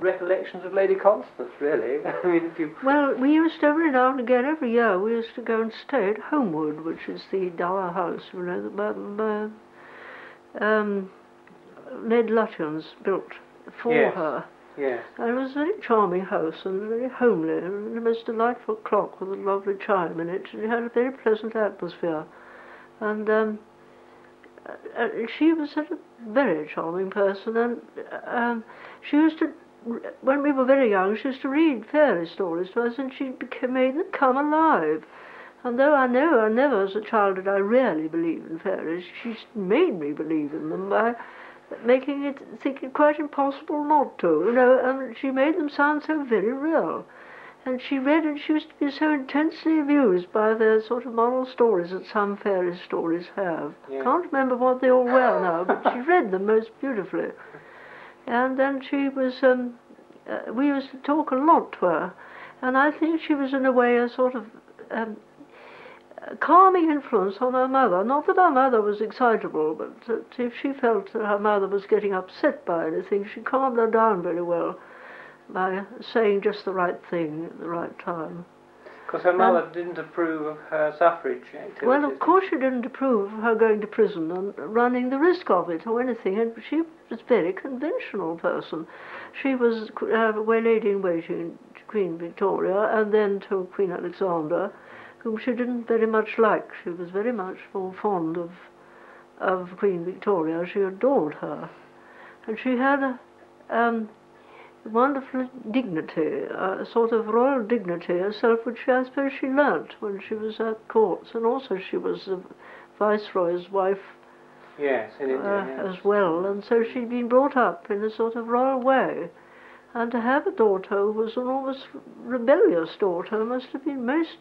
recollections of Lady Constance, really. I mean, if you... Well, we used to, every now and again, every year, we used to go and stay at Homewood, which is the dower house, you know, that Ned Lutyens built for her. Yes. And it was a very charming house and very homely, and a most delightful clock with a lovely chime in it. It had a very pleasant atmosphere. And she was a very charming person, and she used to, when we were very young, she used to read fairy stories to us, and she made them come alive. And though I know I never as a child did I really believe in fairies, she made me believe in them by making it think it quite impossible not to, you know, and she made them sound so very real. And she read, and she used to be so intensely amused by the sort of moral stories that some fairy stories have. Yeah. Can't remember what they all were now, but she read them most beautifully. And then she was, we used to talk a lot to her, and I think she was in a way a sort of calming influence on her mother. Not that her mother was excitable, but that if she felt that her mother was getting upset by anything, she calmed her down very well by saying just the right thing at the right time. Because her mother didn't approve of her suffrage activities. Well, of course she didn't approve of her going to prison and running the risk of it or anything, and she was a very conventional person. She was Lady-in-Waiting to Queen Victoria and then to Queen Alexandra, whom she didn't very much like. She was very much more fond of Queen Victoria. She adored her. And she had a wonderful dignity, a sort of royal dignity herself, which I suppose she learnt when she was at courts. And also she was the Viceroy's wife. Yes, in India, yes. As well. And so she'd been brought up in a sort of royal way. And to have a daughter who was an almost rebellious daughter must have been most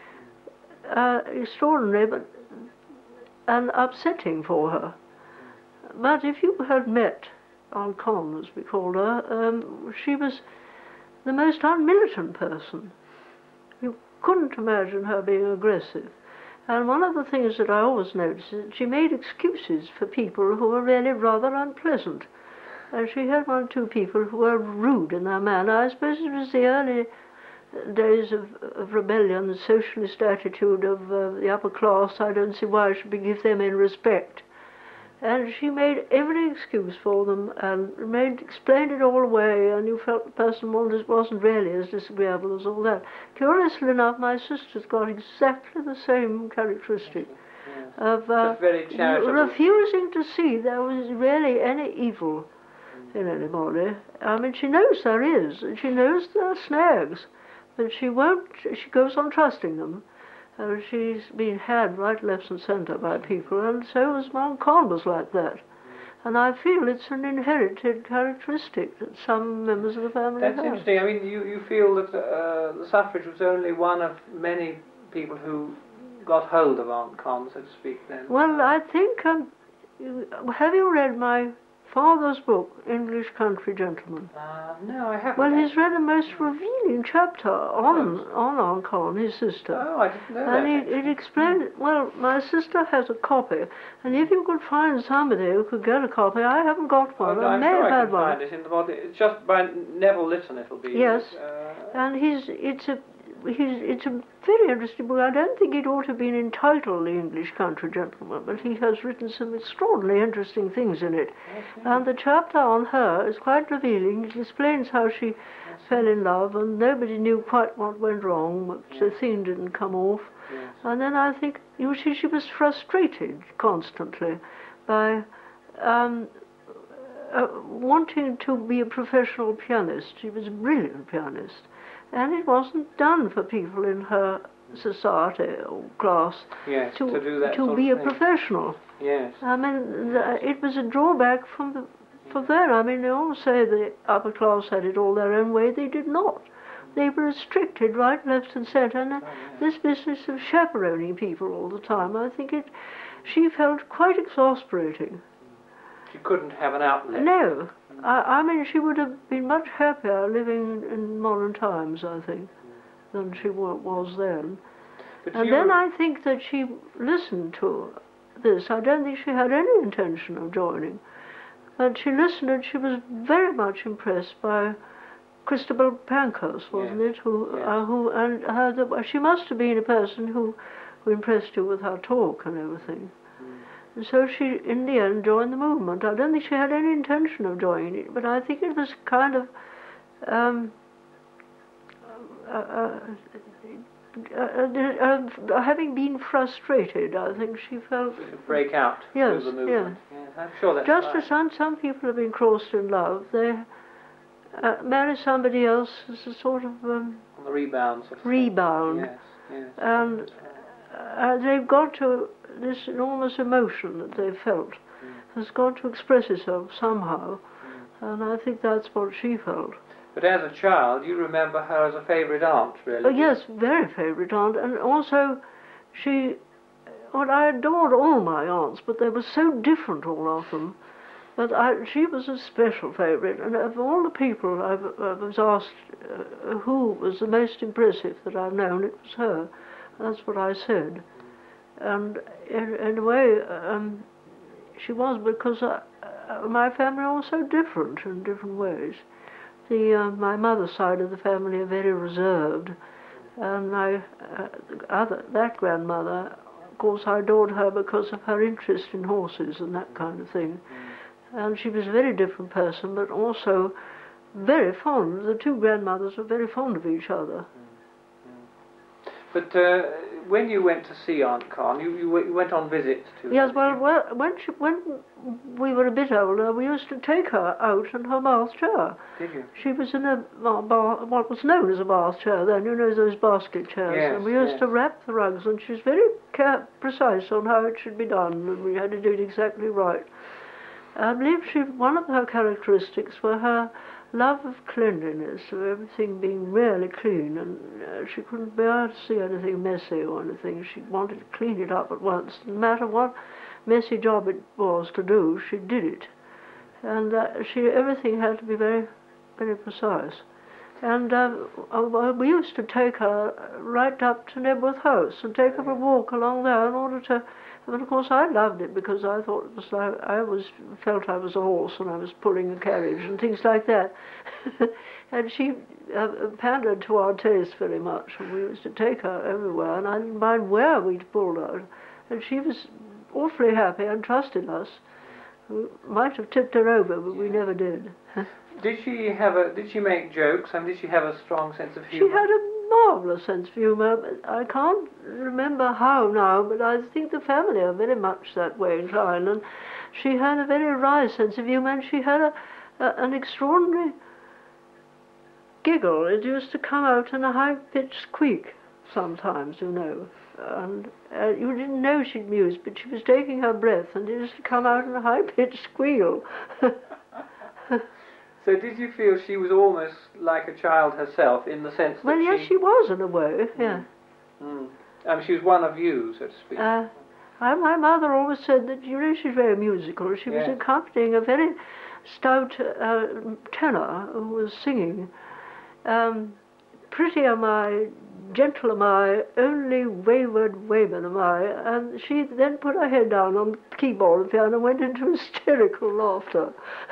extraordinary and upsetting for her. But if you had met Aunt Con, as we called her, she was the most unmilitant person. You couldn't imagine her being aggressive. And one of the things that I always noticed is that she made excuses for people who were really rather unpleasant. And she had one or two people who were rude in their manner. I suppose it was the early days of rebellion, the socialist attitude of the upper class. I don't see why I should give them any respect. And she made every excuse for them and explained it all away, and you felt the person wasn't really as disagreeable as all that. Curiously enough, my sister's got exactly the same characteristic of refusing to see there was really any evil in anybody. I mean, she knows there is, and she knows there are snags, but she goes on trusting them. She's been had right, left and centre by people, and so was Aunt Con was like that. And I feel it's an inherited characteristic that some members of the family have. That's interesting. I mean, you feel that the suffrage was only one of many people who got hold of Aunt Con, so to speak, then? Well, I think, have you read my father's book, English Country Gentleman? No, I haven't. Well, he's read a most revealing chapter on Aunt Con, his sister. Oh, I didn't know that. And it explained, well, my sister has a copy, and if you could find somebody who could get a copy, I haven't got one. I'm may sure have I had can one. find it in the body. It's just by Neville Lytton, it'll be. Yes, and it's a very interesting book. I don't think it ought to have been entitled The English Country Gentleman, but he has written some extraordinarily interesting things in it. Okay. And the chapter on her is quite revealing. It explains how she fell in love, and nobody knew quite what went wrong, but the thing didn't come off. Yes. And then I think, you see, she was frustrated constantly by wanting to be a professional pianist. She was a brilliant pianist. And it wasn't done for people in her society or class to do that to be a professional. Yes. I mean, it was a drawback for them. I mean, they all say the upper class had it all their own way. They did not. They were restricted right, left and centre. And this business of chaperoning people all the time, I think she felt quite exasperating. She couldn't have an outlet. No. I mean, she would have been much happier living in modern times, I think, than she was then. And then I think that she listened to this. I don't think she had any intention of joining. But she listened, and she was very much impressed by Christabel Pankhurst, wasn't it? She must have been a person who impressed you with her talk and everything. And so she, in the end, joined the movement. I don't think she had any intention of joining it, but I think it was kind of having been frustrated, I think she felt... Break out yes, through the movement. Yes. Yes, I'm sure that's just right. as some people have been crossed in love, they marry somebody else as a sort of... on the rebound. Sort of rebound. Yes, yes. And they've got to... This enormous emotion that they've felt has got to express itself somehow. And I think that's what she felt. But as a child, you remember her as a favourite aunt, really? Oh, yes, very favourite aunt. And also, I adored all my aunts, but they were so different, all of them. But she was a special favourite. And of all the people I was asked who was the most impressive that I've known, it was her. That's what I said. And in a way, she was, because my family are all so different in different ways. My mother's side of the family are very reserved, and that grandmother, of course, I adored her because of her interest in horses and that kind of thing. And she was a very different person, but also very fond. The two grandmothers were very fond of each other. But when you went to see Aunt Con, you went on visits to her? Yes, well, when we were a bit older, we used to take her out in her bath chair. Did you? She was in what was known as a bath chair then, you know, those basket chairs. Yes, and we used to wrap the rugs, and she was very precise on how it should be done, and we had to do it exactly right. I believe one of her characteristics were her love of cleanliness, of everything being really clean, and she couldn't bear to see anything messy or anything. She wanted to clean it up at once. No matter what messy job it was to do, she did it. And everything had to be very, very precise. And we used to take her right up to Nebworth House and take her for a walk along there in order to... And of course I loved it because I thought it was like felt I was a horse and I was pulling a carriage and things like that. And she pandered to our taste very much, and we used to take her everywhere, and I didn't mind where we'd pulled her. And she was awfully happy and trusted us. We might have tipped her over, but we never did. Did she make jokes? I mean, did she have a strong sense of humour? She had a marvellous sense of humour, but I can't remember how now, but I think the family are very much that way inclined, and she had a very wry sense of humour, and she had an extraordinary giggle. It used to come out in a high-pitched squeak sometimes, you know, and you didn't know she'd muse, but she was taking her breath, and it used to come out in a high-pitched squeal. So did you feel she was almost like a child herself, in the sense that well, yes, she was in a way, yeah. She was one of you, so to speak. My mother always said that, you know, she's very musical. She was accompanying a very stout tenor who was singing, pretty am I, gentle am I, only wayward Wayman am I, and she then put her head down on the keyboard of the piano and went into hysterical laughter.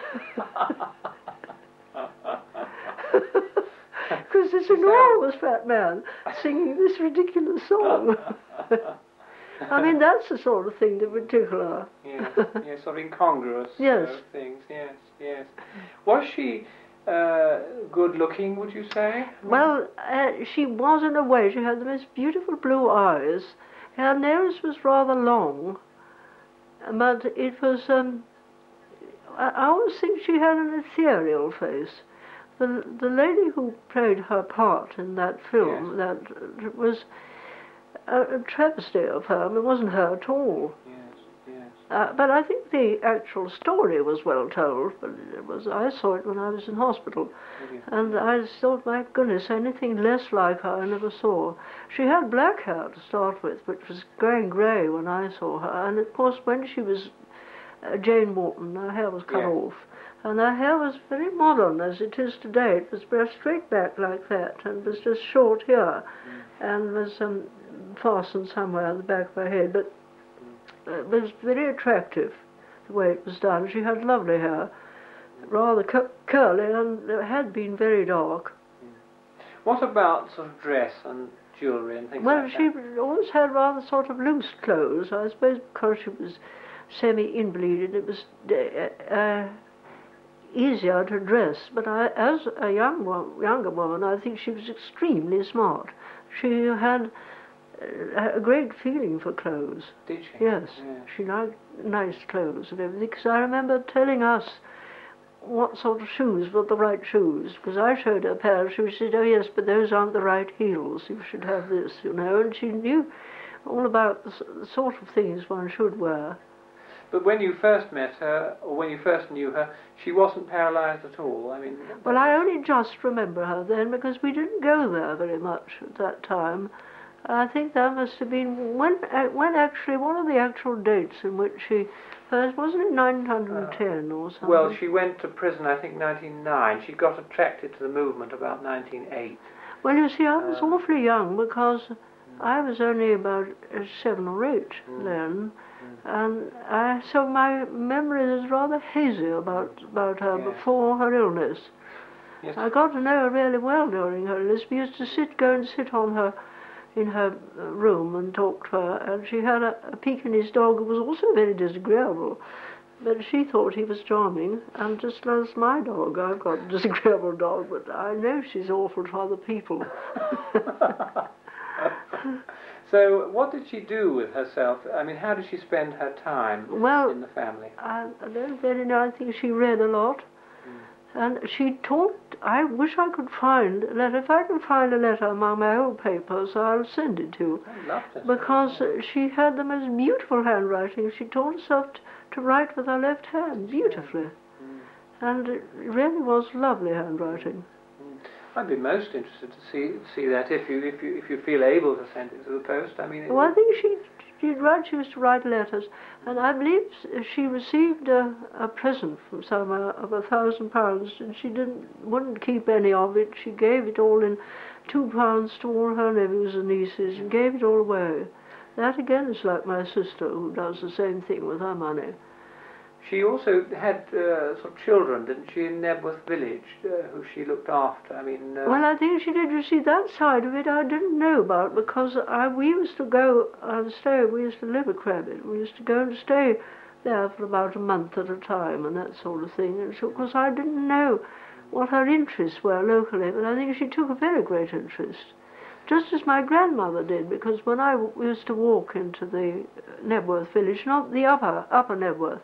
Because this enormous fat man singing this ridiculous song. I mean, that's the sort of thing that would tickle her. Yes, sort of incongruous things, yes. Was she good looking, would you say? Well, she was in a way. She had the most beautiful blue eyes. Her nose was rather long, but it was, I always think she had an ethereal face. The lady who played her part in that film, that was a travesty of her. I mean, it wasn't her at all. Yes. But I think the actual story was well told. But I saw it when I was in hospital, and I thought, my goodness, anything less like her I never saw. She had black hair to start with, which was going grey when I saw her. And of course, when she was Jane Morton, her hair was cut off. And her hair was very modern, as it is today. It was brushed straight back like that, and was just short here, and was fastened somewhere at the back of her head. But it was very attractive, the way it was done. She had lovely hair. rather curly, and it had been very dark. What about sort of dress and jewellery and things Well, like she that? always had rather sort of loose clothes. I suppose because she was semi-invalided, it was easier to dress. But as a younger woman, I think she was extremely smart. She had a great feeling for clothes. Did she? Yes, Yeah. she liked nice clothes and everything. Because I remember telling us what sort of shoes were the right shoes. Because I showed her a pair of shoes. She said, "Oh yes, but those aren't the right heels. You should have this, you know." And she knew all about the sort of things one should wear. But when you first met her, or when you first knew her, she wasn't paralysed at all. I mean, Well, I only just remember her then because we didn't go there very much at that time. I think that must have been when actually one of the actual dates in which she first, wasn't it 1910 or something? well, she went to prison, I think, 1909. She got attracted to the movement about 1908. Well, you see, I was awfully young because I was only about 7 or 8 then, and so my memory is rather hazy about her Yes. before her illness. Yes. I got to know her really well during her illness. We used to go and sit on her in her room and talk to her, and she had a Pekingese dog who was also very disagreeable, but she thought he was charming, and just as my dog, I've got a disagreeable dog, but I know she's awful to other people. So, what did she do with herself? I mean, how did she spend her time in the family? I don't really know. I think she read a lot. And she taught, I wish I could find a letter. If I can find a letter among my old papers, I'll send it to you. I'd love to. Because she had the most beautiful handwriting. She taught herself to write with her left hand beautifully. And it really was lovely handwriting. I'd be most interested to see that if you feel able to send it to the post. I mean, Well, I think she'd write. She used to write letters, and I believe she received a present from somewhere of £1,000, and she wouldn't keep any of it. She gave it all in £2 to all her nephews and nieces, and gave it all away. That again is like my sister, who does the same thing with her money. She also had sort of children, didn't she, in Nebworth village, who she looked after? I mean, well, I think she did. You see, that side of it I didn't know about, because we used to go and stay. We used to live at Crabbit. We used to go and stay there for about a month at a time and that sort of thing. And so, of course, I didn't know what her interests were locally, but I think she took a very great interest. Just as my grandmother did, because when I used to walk into the Nebworth village, not the upper Nebworth,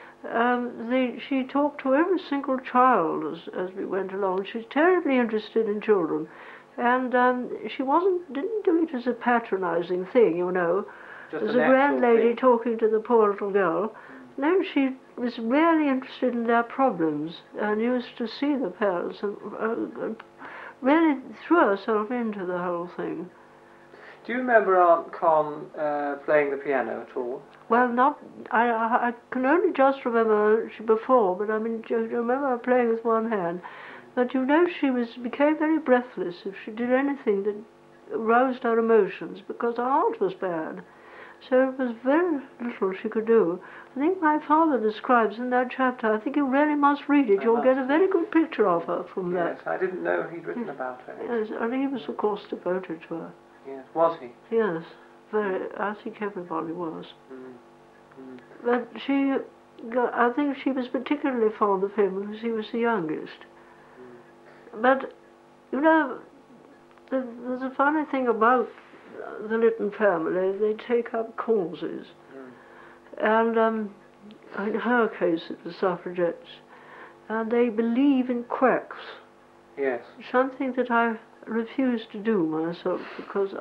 she talked to every single child as we went along. She's terribly interested in children, and she didn't do it as a patronising thing, you know, just as a grand lady talking to the poor little girl. No, she was really interested in their problems and used to see the parents and really threw herself into the whole thing. Do you remember Aunt Con playing the piano at all? Well, I can only just remember before, but I mean, I remember her playing with one hand. But you know, she became very breathless if she did anything that aroused her emotions, because her heart was bad. So it was very little she could do. I think my father describes in that chapter, I think you really must read it. You'll get a very good picture of her from that. Yes, I didn't know he'd written about her. Yes, and he was, of course, devoted to her. Yes, was he? Yes, very. I think everybody was. But I think she was particularly fond of him because he was the youngest. But, you know, there's a funny thing about the Lytton family. They take up causes. And in her case, it was suffragettes. And they believe in quacks. Yes. Something that I refuse to do myself, because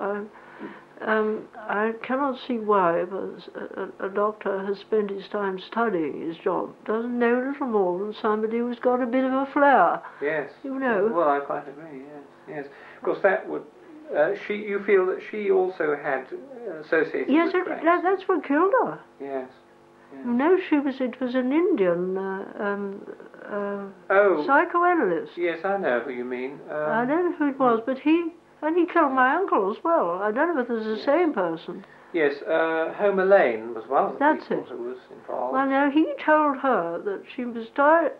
I cannot see why a doctor has spent his time studying his job, doesn't know little more than somebody who's got a bit of a flair. Yes. You know. Well, I quite agree, yes. Yes. Of course, that would... you feel that she also had associated yes, with quacks? that's what killed her. Yes. Yes. No, it was an Indian psychoanalyst. Yes, I know who you mean. I don't know who it was, but he killed my uncle as well. I don't know if it's the same person. Yes, Homer Lane was one of the That's people it. who was involved. Well, now, he told her that she was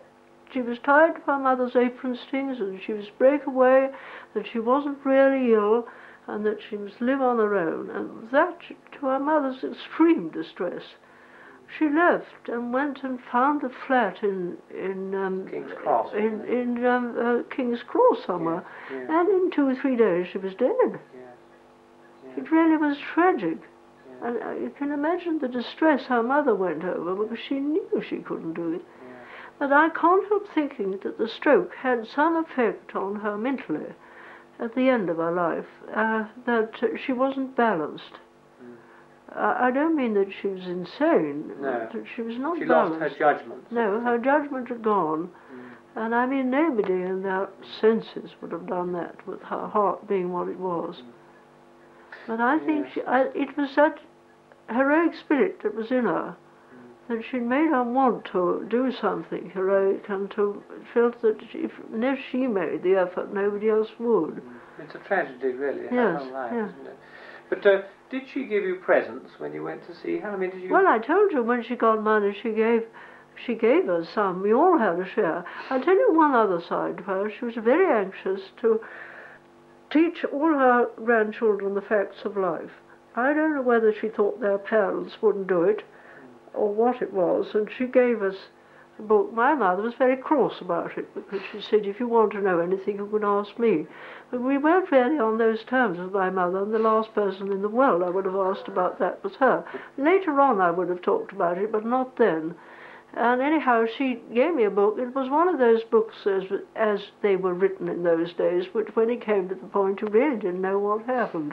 she was tied to her mother's apron strings, and she was breakaway, that she wasn't really ill, and that she must live on her own. And that, to her mother's extreme distress, she left and went and found a flat in King's Cross. King's Cross somewhere, Yes, yes. and in 2 or 3 days she was dead. Yes, yes. It really was tragic. Yes. And you can imagine the distress her mother went over, because she knew she couldn't do it. Yes. But I can't help thinking that the stroke had some effect on her mentally at the end of her life, that she wasn't balanced. I don't mean that she was insane, No. that she was not She balanced. lost her judgment. No, her judgment had gone. And I mean, nobody in their senses would have done that, with her heart being what it was. But I think it was that heroic spirit that was in her that she made her want to do something heroic, and to felt that unless she made the effort, nobody else would. It's a tragedy, really, her Yes, whole life, yes. isn't it? But did she give you presents when you went to see her? I mean, did you? Well, I told you when she got money, she gave us some. We all had a share. I'll tell you one other side to her. She was very anxious to teach all her grandchildren the facts of life. I don't know whether she thought their parents wouldn't do it, or what it was, and she gave us a book. My mother was very cross about it, because she said, if you want to know anything, you can ask me. But we weren't really on those terms with my mother, and the last person in the world I would have asked about that was her. Later on I would have talked about it, but not then. And anyhow, she gave me a book. It was one of those books as they were written in those days, which when it came to the point, you really didn't know what happened.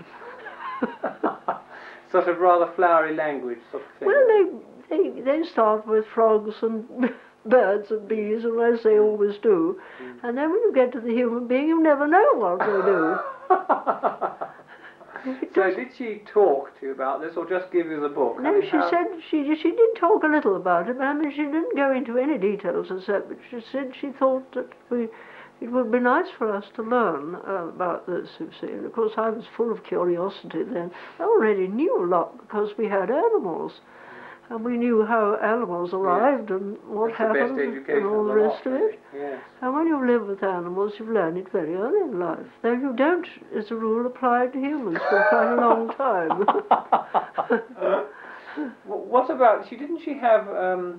Sort of rather flowery language, sort of thing. Well, they start with frogs and birds and bees, and as they always do. And then when you get to the human being, you never know what they do. So did she talk to you about this, or just give you the book? No, she said she did talk a little about it, but I mean, she didn't go into any details as that, but she said she thought that it would be nice for us to learn about this, you see. And of course I was full of curiosity then. I already knew a lot because we had animals. And we knew how animals arrived and what happened and all the rest of it. Yes. And when you live with animals, you learn it very early in life. Though you don't, as a rule, apply it to humans for quite a long time. What about, didn't she have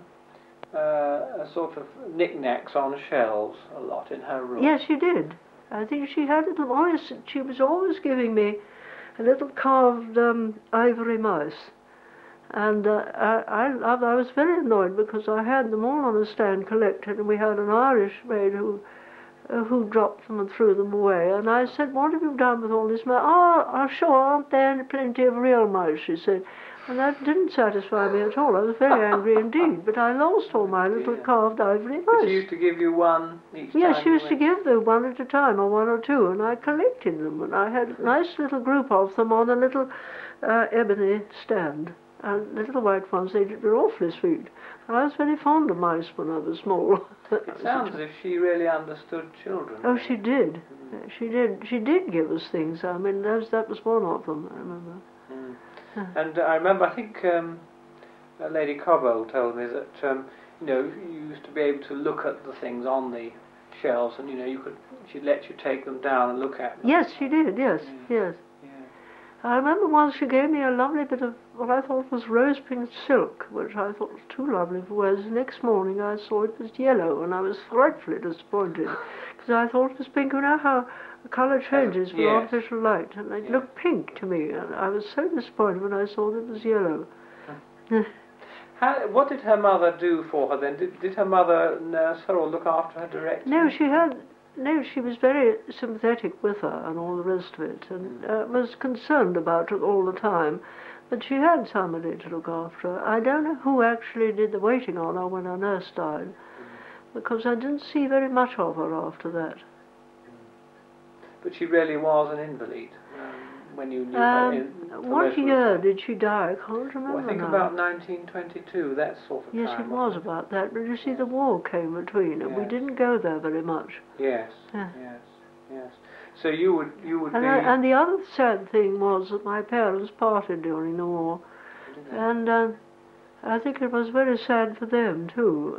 a sort of knickknacks on shelves a lot in her room? Yes, she did. I think she had she was always giving me a little carved ivory mouse. And I was very annoyed because I had them all on a stand collected, and we had an Irish maid who dropped them and threw them away. And I said, what have you done with all this mouse? Oh, sure, aren't there plenty of real mice, she said. And that didn't satisfy me at all. I was very angry indeed, but I lost all my little carved ivory mice. But she used to give you one each time? Yes, she used to give them one at a time, or one or two, and I collected them, and I had a nice little group of them on a little ebony stand. And the little white ones, they were awfully sweet. I was very fond of mice when I was small. It sounds as if she really understood children. Oh, she did. She did. She did give us things. I mean, that was one of them, I remember. And I remember, I think Lady Cobbold told me that you used to be able to look at the things on the shelves, and she'd let you take them down and look at them. Yes, she did. Yes, yes. I remember once she gave me a lovely bit of what I thought was rose pink silk, which I thought was too lovely for words. The next morning I saw it was yellow, and I was frightfully disappointed, because I thought it was pink. You know how the colour changes with artificial light, and it looked pink to me, and I was so disappointed when I saw that it was yellow. What did her mother do for her then? Did her mother nurse her or look after her directly? No, she was very sympathetic with her and all the rest of it, and was concerned about it all the time. But she had somebody to look after her. I don't know who actually did the waiting on her when her nurse died, because I didn't see very much of her after that. But she really was an invalid when you knew her. What year did she die? I can't remember. Well, I think about 1922, that sort of time. Yes, it was about that. But you see, the war came between, and we didn't go there very much. Yes, yes. So you would be... And the other sad thing was that my parents parted during the war. And I think it was very sad for them too,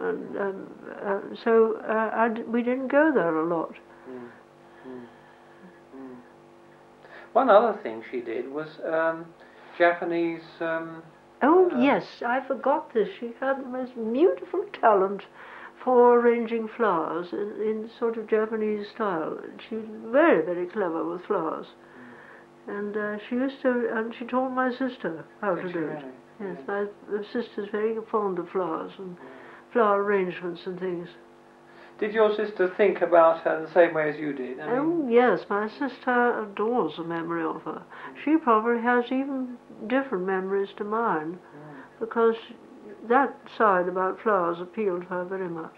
and so we didn't go there a lot. Mm. Mm. Mm. One other thing she did was Japanese. Oh yes, I forgot this. She had the most beautiful talent for arranging flowers in sort of Japanese style. She was very, very clever with flowers. And she taught my sister how to do it. Yes, my sister's very fond of flowers and flower arrangements and things. Did your sister think about her the same way as you did? Yes, my sister adores the memory of her. She probably has even different memories to mine, because that side about flowers appealed to her very much.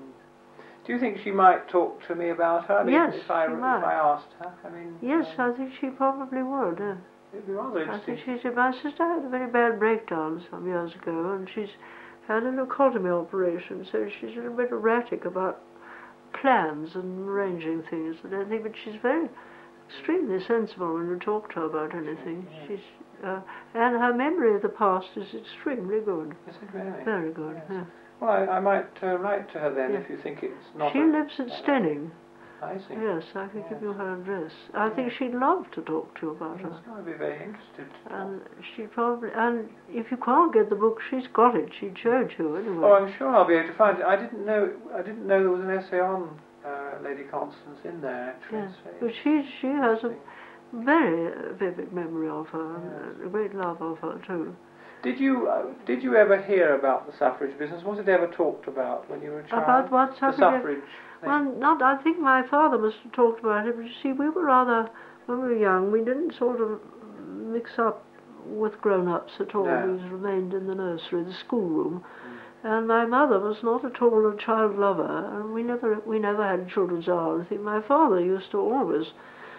Do you think she might talk to me about her? Yes, if I asked her. Yes, I think she probably would. It'd be rather interesting. I think my sister had a very bad breakdown some years ago, and she's had a leucotomy operation, so she's a little bit erratic about plans and arranging things. I don't think, but she's very extremely sensible when you talk to her about anything. She's and her memory of the past is extremely good. Is it really? Very good. Yes. Yeah. Well, I might write to her then if you think it's not. She lives at Stenning. I see. Yes, I can give you her address. I think she'd love to talk to you about her. I'd be very interested. And she probably, and if you can't get the book, she's got it. She'd show it to you anyway. Oh, I'm sure I'll be able to find it. I didn't know there was an essay on Lady Constance in there. Actually, yes, but she has a very vivid memory of her, and a great love of her too. Did you ever hear about the suffrage business? Was it ever talked about when you were a child? About what suffrage? The suffrage thing. Well, I think my father must have talked about it, but you see, we were rather, when we were young, we didn't sort of mix up with grown-ups at all. No. We remained in the nursery, the schoolroom. And my mother was not at all a child lover, and we never had children's hour. I think my father used to always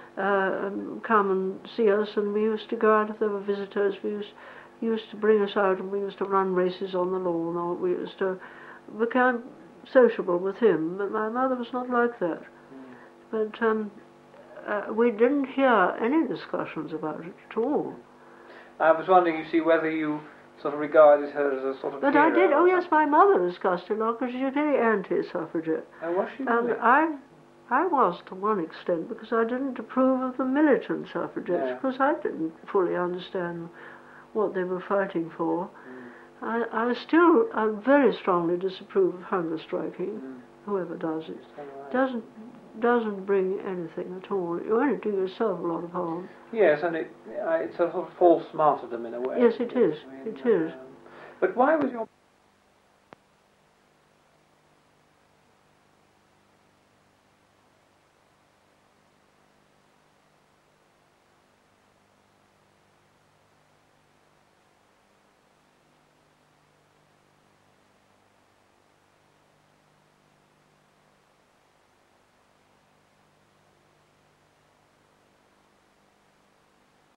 come and see us, and we used to go out if there were visitors. He used to bring us out, and we used to run races on the lawn, or we used to become sociable with him. But my mother was not like that. But we didn't hear any discussions about it at all. I was wondering, you see, whether you sort of regarded her as a sort of But hero. I did. Oh yes, my mother discussed it a lot because she's very anti-suffragette. Oh, was she? And really? I was to one extent, because I didn't approve of the militant suffragettes, because I didn't fully understand what they were fighting for. I very strongly disapprove of hunger striking. Whoever does it doesn't bring anything at all. You only do yourself a lot of harm. Yes, and it's a sort of false martyrdom in a way. Yes, it is. It is. But why was your